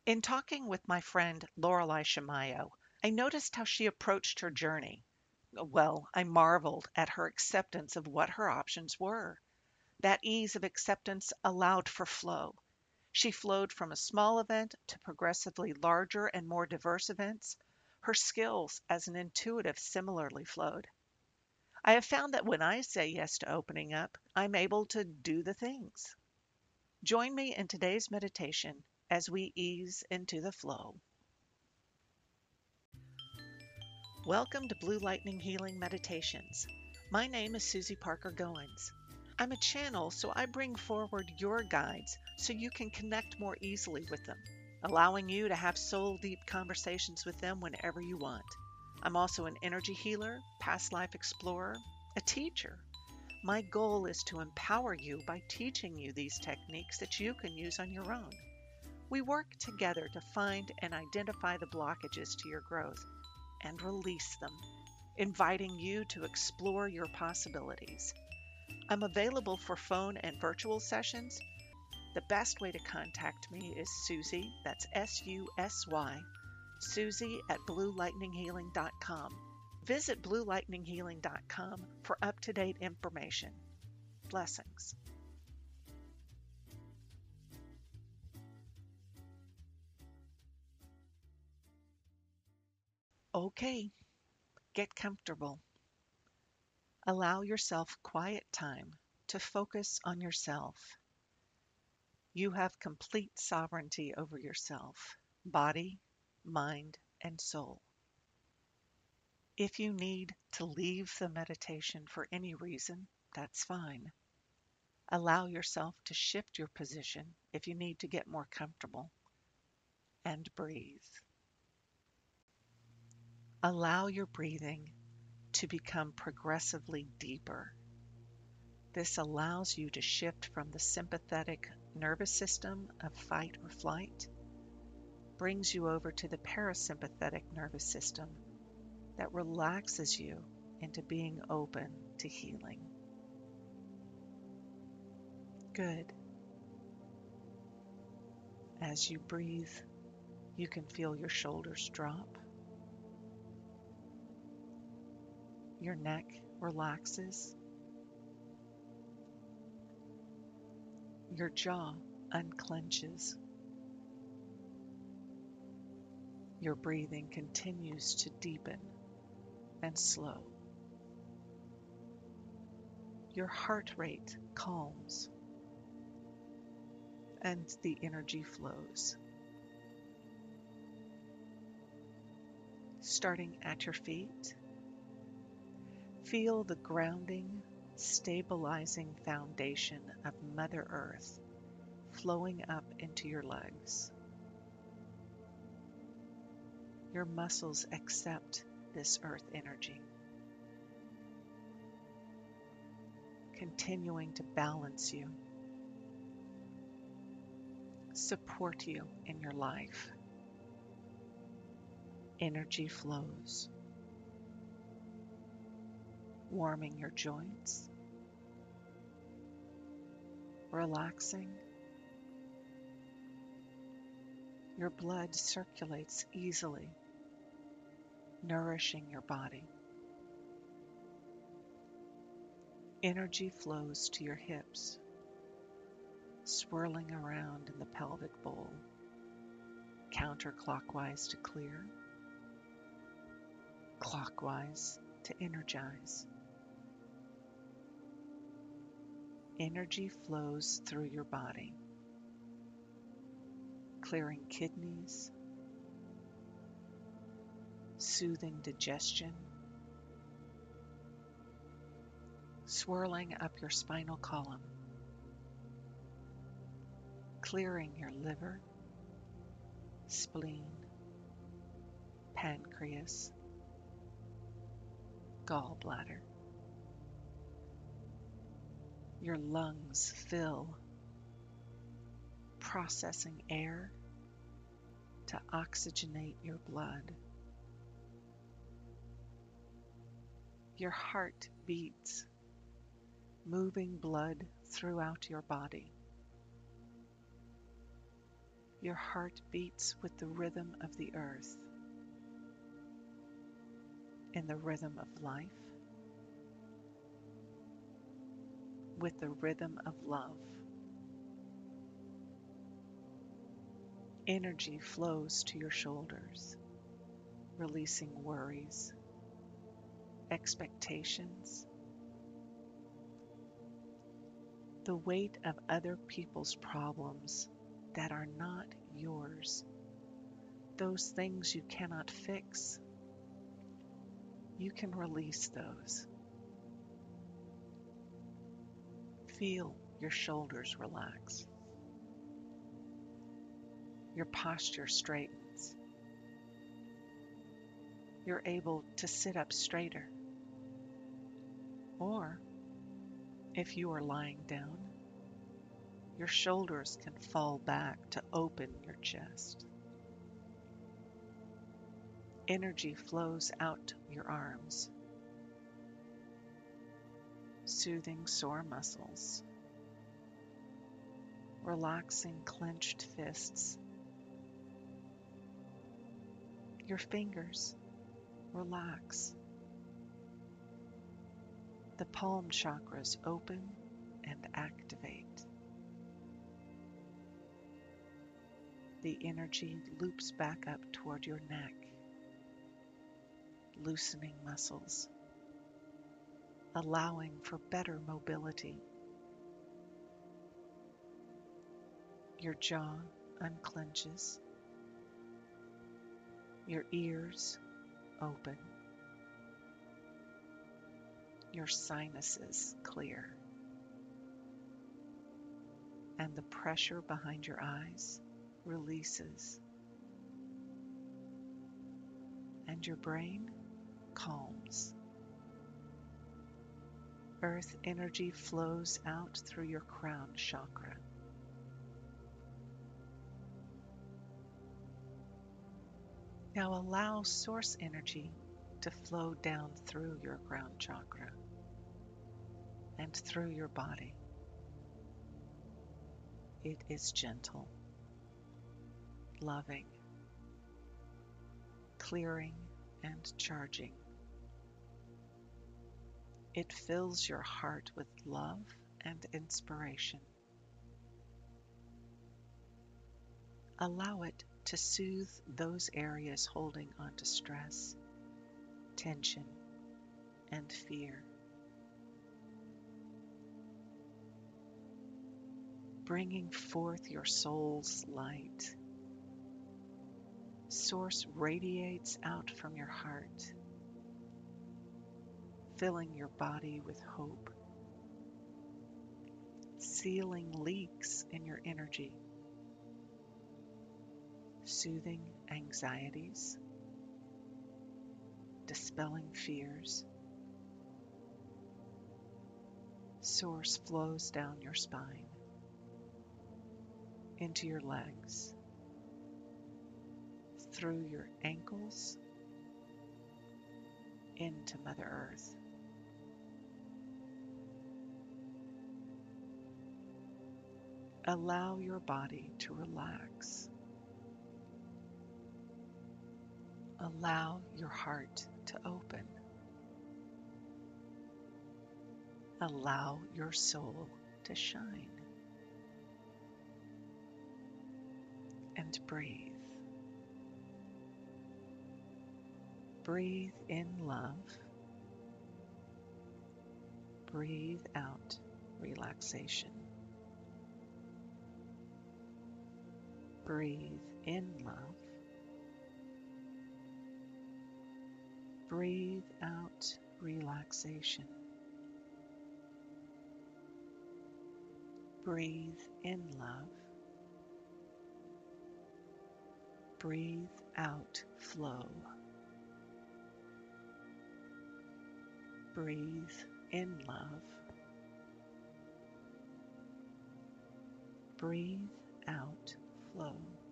In talking with my friend Lorelei Shamayo, I noticed how she approached her journey. Well, I marveled at her acceptance of what her options were. That ease of acceptance allowed for flow. She flowed from a small event to progressively larger and more diverse events. Her skills as an intuitive similarly flowed. I have found that when I say yes to opening up, I'm able to do the things. Join me in today's meditation as we ease into the flow. Welcome to Blue Lightning Healing Meditations. My name is Susie Parker Goins. I'm a channel, so I bring forward your guides so you can connect more easily with them, allowing you to have soul deep conversations with them whenever you want. I'm also an energy healer, past life explorer, a teacher. My goal is to empower you by teaching you these techniques that you can use on your own. We work together to find and identify the blockages to your growth and release them, inviting you to explore your possibilities. I'm available for phone and virtual sessions. The best way to contact me is Susie, that's Susy, Susie at bluelightninghealing.com. Visit bluelightninghealing.com for up-to-date information. Blessings. Okay, get comfortable. Allow yourself quiet time to focus on yourself. You have complete sovereignty over yourself, body, mind, and soul. If you need to leave the meditation for any reason, that's fine. Allow yourself to shift your position if you need to get more comfortable, and breathe. Allow your breathing to become progressively deeper. This allows you to shift from the sympathetic nervous system of fight or flight, brings you over to the parasympathetic nervous system that relaxes you into being open to healing. Good. As you breathe, you can feel your shoulders drop. Your neck relaxes. Your jaw unclenches. Your breathing continues to deepen and slow. Your heart rate calms and the energy flows. Starting at your feet, feel the grounding, stabilizing foundation of Mother Earth flowing up into your legs. Your muscles accept this earth energy, continuing to balance you, support you in your life. Energy flows, warming your joints, relaxing. Your blood circulates easily, nourishing your body. Energy flows to your hips, swirling around in the pelvic bowl, counterclockwise to clear, clockwise to energize. Energy flows through your body, clearing kidneys, soothing digestion, swirling up your spinal column, clearing your liver, spleen, pancreas, gallbladder. Your lungs fill, processing air to oxygenate your blood. Your heart beats, moving blood throughout your body. Your heart beats with the rhythm of the earth, in the rhythm of life, with the rhythm of love. Energy flows to your shoulders, releasing worries, expectations, the weight of other people's problems that are not yours, those things you cannot fix. You can release those. Feel your shoulders relax. Your posture straightens. You're able to sit up straighter. Or, if you are lying down, your shoulders can fall back to open your chest. Energy flows out your arms, soothing sore muscles, relaxing clenched fists. Your fingers relax. The palm chakras open and activate. The energy loops back up toward your neck, loosening muscles, allowing for better mobility. Your jaw unclenches, your ears open, your sinuses clear, and the pressure behind your eyes releases, and your brain calms. Earth energy flows out through your crown chakra. Now allow source energy to flow down through your crown chakra and through your body. It is gentle, loving, clearing, and charging. It fills your heart with love and inspiration. Allow it to soothe those areas holding onto stress, tension, and fear. Bringing forth your soul's light. Source radiates out from your heart, filling your body with hope, sealing leaks in your energy, soothing anxieties, dispelling fears. Source flows down your spine, into your legs, through your ankles, into Mother Earth. Allow your body to relax. Allow your heart to open. Allow your soul to shine. And breathe. Breathe in love. Breathe out relaxation. Breathe in love. Breathe out relaxation. Breathe in love. Breathe out flow. Breathe in love. Breathe out flow.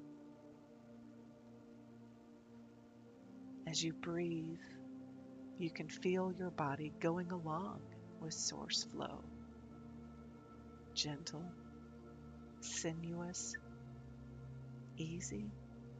As you breathe, you can feel your body going along with source flow. Gentle, sinuous, easy,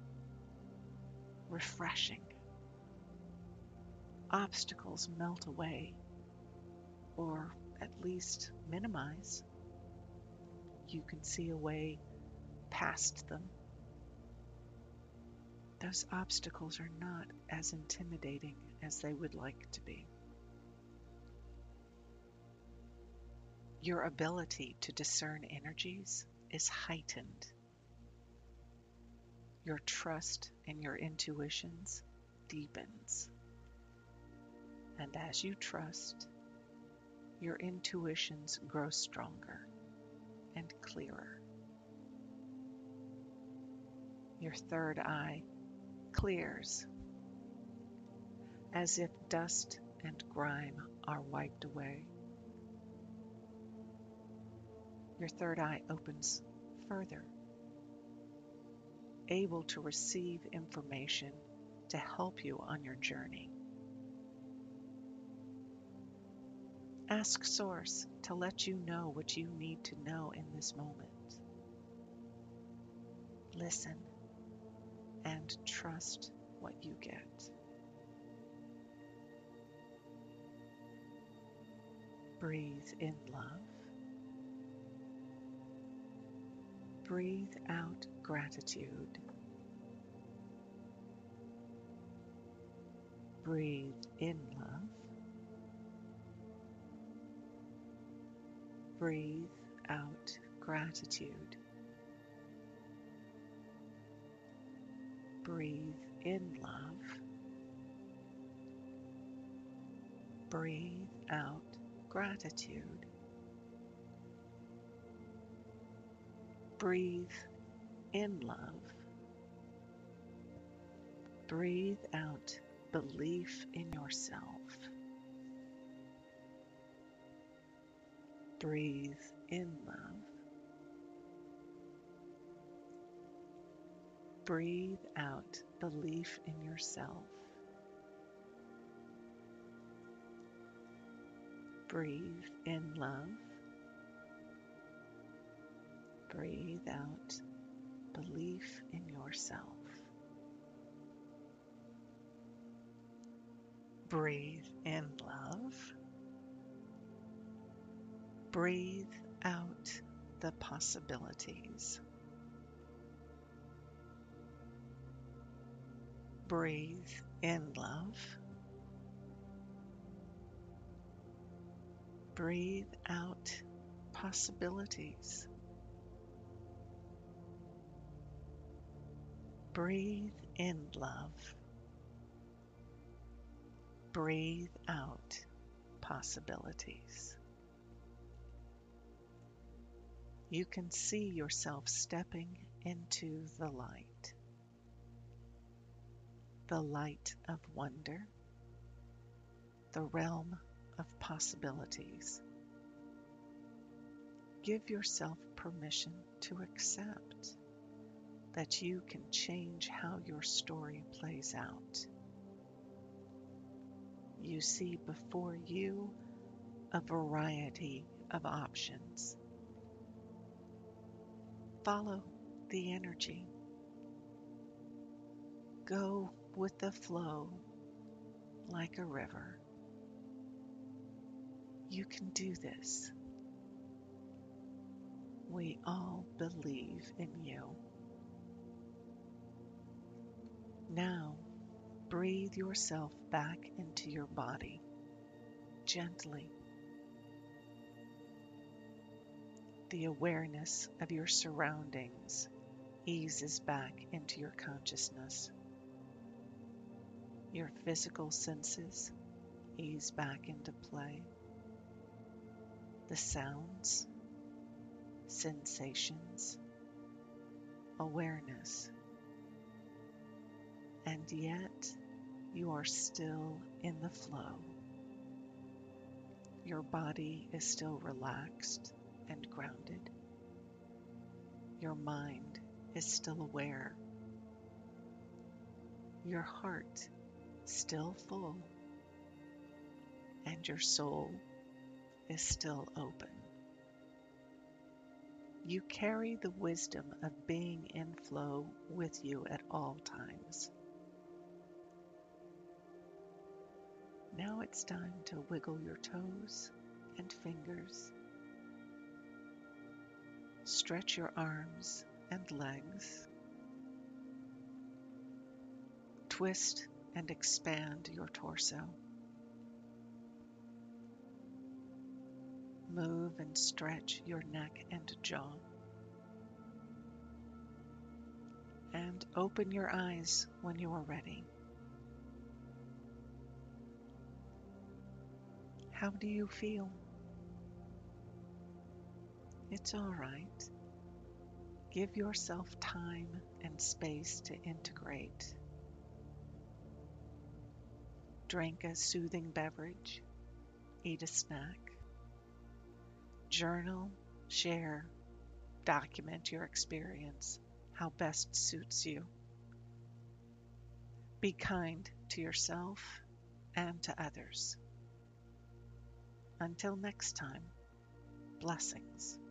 refreshing. Obstacles melt away, or at least minimize. You can see a way past them. Those obstacles are not as intimidating as they would like to be. Your ability to discern energies is heightened. Your trust in your intuitions deepens. And as you trust, your intuitions grow stronger and clearer. Your third eye clears as if dust and grime are wiped away. Your third eye opens further, able to receive information to help you on your journey. Ask Source to let you know what you need to know in this moment. Listen and trust what you get. Breathe in love. Breathe out gratitude. Breathe in love. Breathe out gratitude. Breathe in love. Breathe out gratitude. Breathe in love. Breathe out belief in yourself. Breathe in love. Breathe out belief in yourself. Breathe in love. Breathe out belief in yourself. Breathe in love. Breathe out the possibilities. Breathe in love. Breathe out possibilities. Breathe in love. Breathe out possibilities. You can see yourself stepping into the light of wonder, the realm of possibilities. Give yourself permission to accept that you can change how your story plays out. You see before you a variety of options. Follow the energy. Go with the flow like a river. You can do this. We all believe in you. Now, breathe yourself back into your body gently. The awareness of your surroundings eases back into your consciousness. Your physical senses ease back into play. The sounds, sensations, awareness. And yet, you are still in the flow. Your body is still relaxed and grounded. Your mind is still aware. Your heart still full, and your soul is still open. You carry the wisdom of being in flow with you at all times. Now it's time to wiggle your toes and fingers. Stretch your arms and legs. Twist and expand your torso. Move and stretch your neck and jaw. And open your eyes when you are ready. How do you feel? It's all right. Give yourself time and space to integrate. Drink a soothing beverage. Eat a snack. Journal, share, document your experience, how best suits you. Be kind to yourself and to others. Until next time, blessings.